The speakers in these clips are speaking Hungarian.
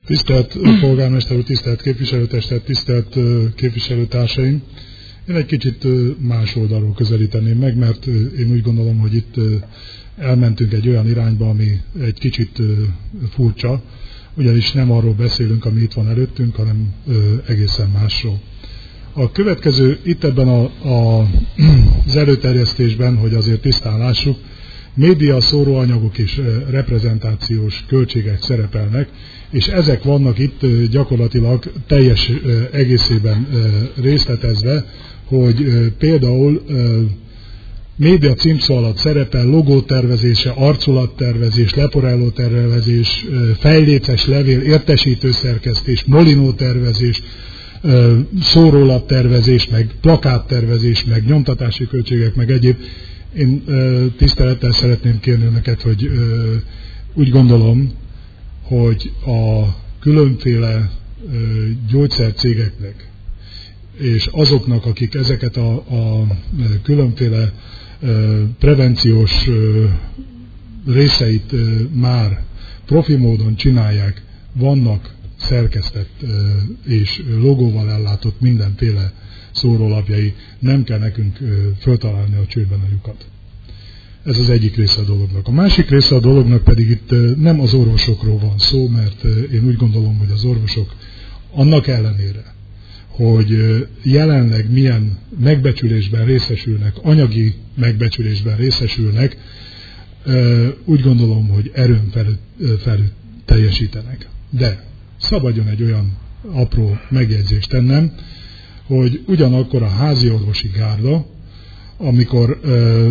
Tisztelt polgármester úr, tisztelt képviselőtestet, tisztelt képviselőtársaim! Én egy kicsit más oldalról közelíteném meg, mert én úgy gondolom, hogy itt elmentünk egy olyan irányba, ami egy kicsit furcsa, ugyanis nem arról beszélünk, ami itt van előttünk, hanem egészen másról. A következő itt ebben az előterjesztésben, hogy azért tisztán lássuk, média, szóróanyagok és reprezentációs költségek szerepelnek, és ezek vannak itt gyakorlatilag teljes egészében részletezve, hogy például média címszó alatt szerepel logótervezése, arculattervezés, leporellótervezés, fejléces levél, értesítőszerkesztés, molinótervezés, szórólaptervezés, meg plakáttervezés, meg nyomtatási költségek, meg egyéb. Én tisztelettel szeretném kérni önöket, hogy úgy gondolom, hogy a különféle gyógyszercégeknek és azoknak, akik ezeket a különféle prevenciós részeit már profi módon csinálják, vannak szerkesztett és logóval ellátott mindenféle szórólapjai, nem kell nekünk föltalálni a csőben a lyukat. Ez az egyik része a dolognak. A másik része a dolognak pedig itt nem az orvosokról van szó, mert én úgy gondolom, hogy az orvosok annak ellenére, hogy jelenleg milyen megbecsülésben részesülnek, anyagi megbecsülésben részesülnek, úgy gondolom, hogy erőn felül teljesítenek. De szabadjon egy olyan apró megjegyzést tennem, hogy ugyanakkor a házi orvosi gárda, amikor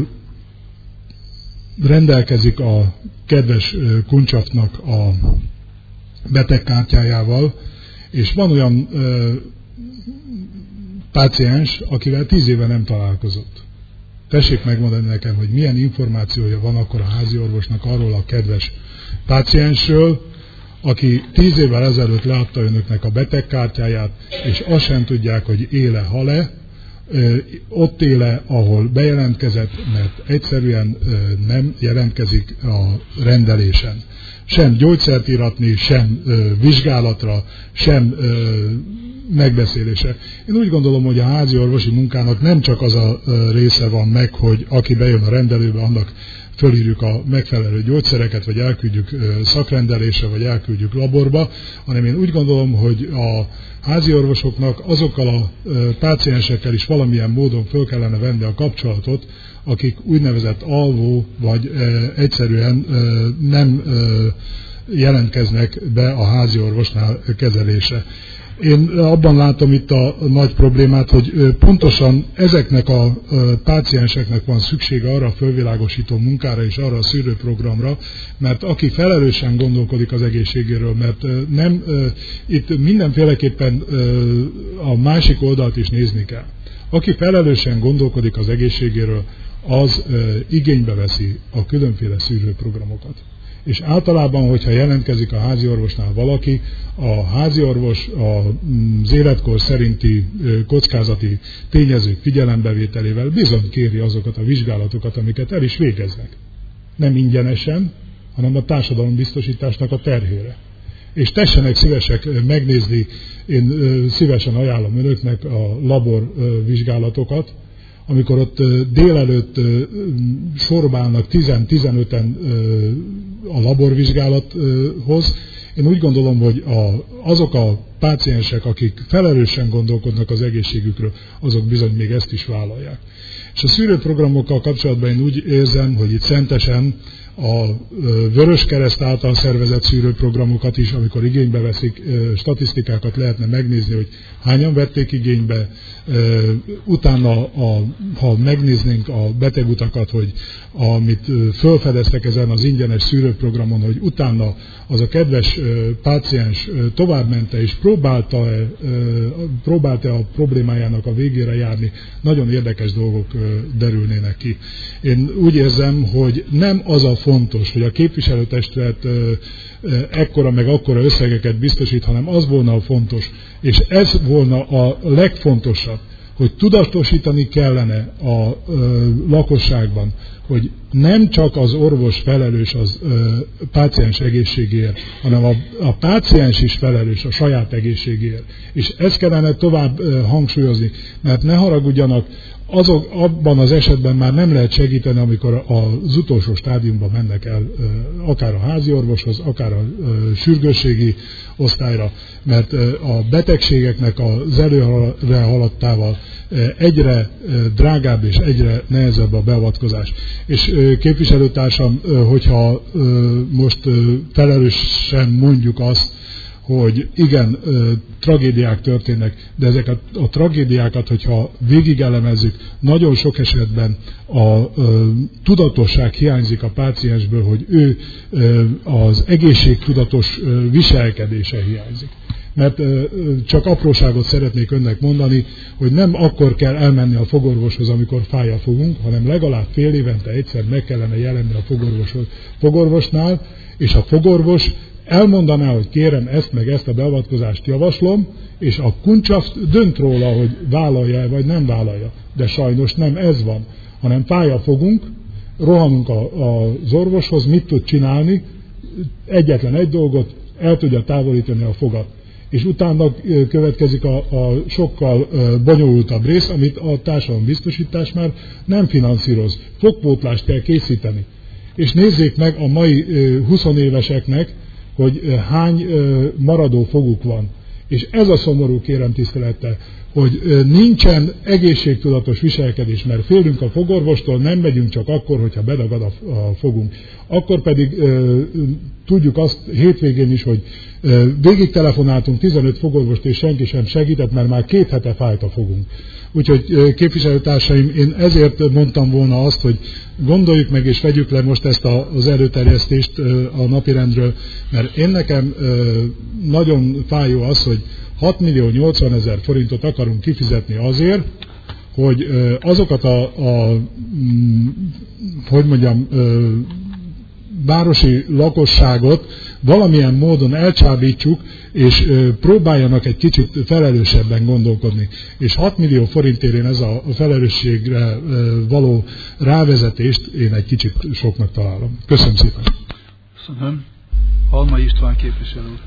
rendelkezik a kedves Kuncsafnak a betegkártyájával, és van olyan páciens, akivel 10 éve nem találkozott. Tessék megmondani nekem, hogy milyen információja van akkor a házi orvosnak arról a kedves páciensről, aki 10 évvel ezelőtt leadta önöknek a betegkártyáját, és azt sem tudják, hogy éle, hal-e, ott éle, ahol bejelentkezett, mert egyszerűen nem jelentkezik a rendelésen. Sem gyógyszert íratni, sem vizsgálatra, sem megbeszélése. Én úgy gondolom, hogy a házi orvosi munkának nem csak az a része van meg, hogy aki bejön a rendelőbe, annak fölírjuk a megfelelő gyógyszereket, vagy elküldjük szakrendelésre, vagy elküldjük laborba, hanem én úgy gondolom, hogy a házi orvosoknak azokkal a páciensekkel is valamilyen módon föl kellene venni a kapcsolatot, akik úgynevezett alvó, vagy egyszerűen nem jelentkeznek be a házi orvosnál kezelésre. Én abban látom itt a nagy problémát, hogy pontosan ezeknek a pácienseknek van szüksége arra a fölvilágosító munkára és arra a szűrőprogramra, mert aki felelősen gondolkodik az egészségéről, mert nem, itt mindenféleképpen a másik oldalt is nézni kell. Aki felelősen gondolkodik az egészségéről, az igénybe veszi a különféle szűrőprogramokat. És általában, hogyha jelentkezik a háziorvosnál valaki, a háziorvos az életkor szerinti kockázati tényezők figyelembevételével bizony kéri azokat a vizsgálatokat, amiket el is végeznek. Nem ingyenesen, hanem a társadalombiztosításnak a terhére. És tessenek szívesek megnézni, én szívesen ajánlom önöknek a laborvizsgálatokat, amikor ott délelőtt sorba állnak 10-15-en a laborvizsgálathoz, én úgy gondolom, hogy azok a páciensek, akik felelősen gondolkodnak az egészségükről, azok bizony még ezt is vállalják. És a szűrőprogramokkal kapcsolatban én úgy érzem, hogy itt szentesen a Vöröskereszt által szervezett szűrőprogramokat is, amikor igénybe veszik, statisztikákat lehetne megnézni, hogy hányan vették igénybe, utána, ha megnéznénk a betegutakat, hogy amit felfedeztek ezen az ingyenes szűrőprogramon, hogy utána az a kedves páciens továbbmente és próbálta a problémájának a végére járni, nagyon érdekes dolgok derülnének ki. Én úgy érzem, hogy nem az a fontos, hogy a képviselőtestület ekkora meg akkora összegeket biztosít, hanem az volna a fontos, és ez volna a legfontosabb, hogy tudatosítani kellene a lakosságban, hogy nem csak az orvos felelős az páciens egészségéért, hanem a páciens is felelős a saját egészségéért. És ezt kellene tovább hangsúlyozni, mert ne haragudjanak, abban az esetben már nem lehet segíteni, amikor az utolsó stádiumban mennek el, akár a házi orvoshoz, akár a sürgősségi osztályra, mert a betegségeknek az előre haladtával egyre drágább és egyre nehezebb a beavatkozás. És képviselőtársam, hogyha most felelősen mondjuk azt, hogy igen, tragédiák történnek, de ezeket a tragédiákat, hogyha végigelemezzük, nagyon sok esetben a tudatosság hiányzik a páciensből, hogy ő az egészségtudatos viselkedése hiányzik. Mert csak apróságot szeretnék önnek mondani, hogy nem akkor kell elmenni a fogorvoshoz, amikor fáj a fogunk, hanem legalább fél évente egyszer meg kellene jelenni a fogorvosnál, és a fogorvos elmondaná, hogy kérem ezt meg ezt a beavatkozást javaslom, és a kuncsaf dönt róla, hogy vállalja-e vagy nem vállalja. De sajnos nem ez van, hanem fáj a fogunk, rohanunk az orvoshoz, mit tud csinálni, egyetlen egy dolgot, el tudja távolítani a fogat. És utána következik a sokkal bonyolultabb rész, amit a társadalombiztosítás már nem finanszíroz. Fogpótlást kell készíteni. És nézzék meg a mai 20 éveseknek, hogy hány maradó foguk van. És ez a szomorú, kérem tisztelettel, hogy nincsen egészségtudatos viselkedés, mert félünk a fogorvostól, nem megyünk csak akkor, hogyha bedagad a fogunk. Akkor pedig tudjuk azt hétvégén is, hogy végig telefonáltunk 15 fogorvost, és senki sem segített, mert már 2 hete fájt a fogunk. Úgyhogy képviselőtársaim, én ezért mondtam volna azt, hogy gondoljuk meg és vegyük le most ezt az előterjesztést a napirendről, mert én nekem nagyon fájó az, hogy 6.080.000 forintot akarunk kifizetni azért, hogy azokat városi lakosságot valamilyen módon elcsábítsuk, és próbáljanak egy kicsit felelősebben gondolkodni. És 6 millió forintért én ez a felelősségre való rávezetést én egy kicsit soknak találom. Köszönöm szépen. Köszönöm. Halmai István képviselő.